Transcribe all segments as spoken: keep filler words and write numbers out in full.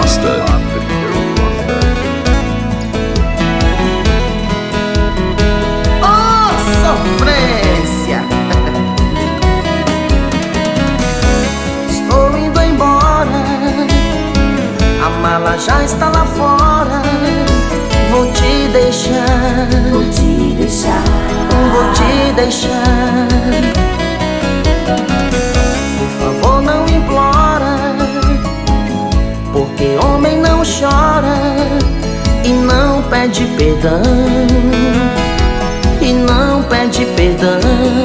Monster. Oh, sofrência! Estou indo embora, a mala já está lá fora. Vou te deixar, Vou te deixar, vou te deixar. Por favor, não implora, porque homem não chora e não pede perdão, e não pede perdão.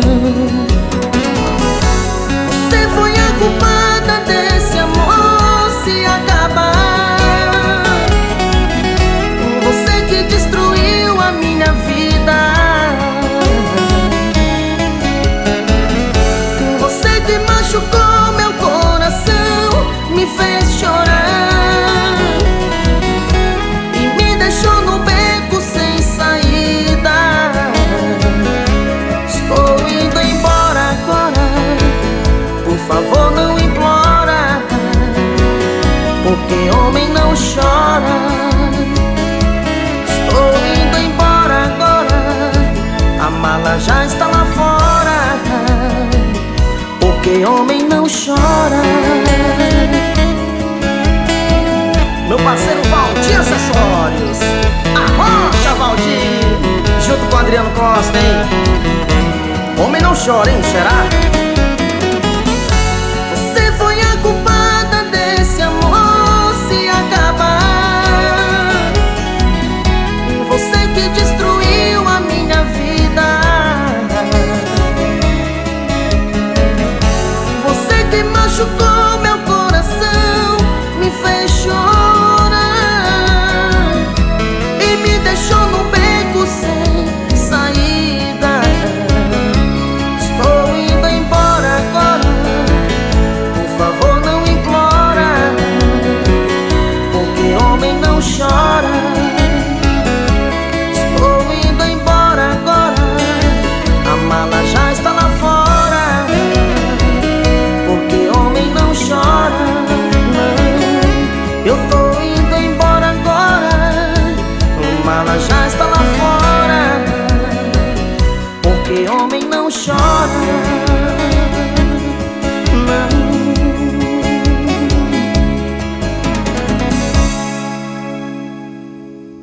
Você foi a culpada desse amor se acabar. Você que destruiu a minha vida, você que machucou meu coração, me fez chorar e me deixou no beco sem saída. Estou indo embora agora, por favor não implora, porque homem não chora. Estou indo embora agora, a mala já está lá fora, porque homem não chora. Meu parceiro Valdir Acessórios, arrocha Valdir, junto com Adriano Costa, hein? Homem não chora, hein? Será?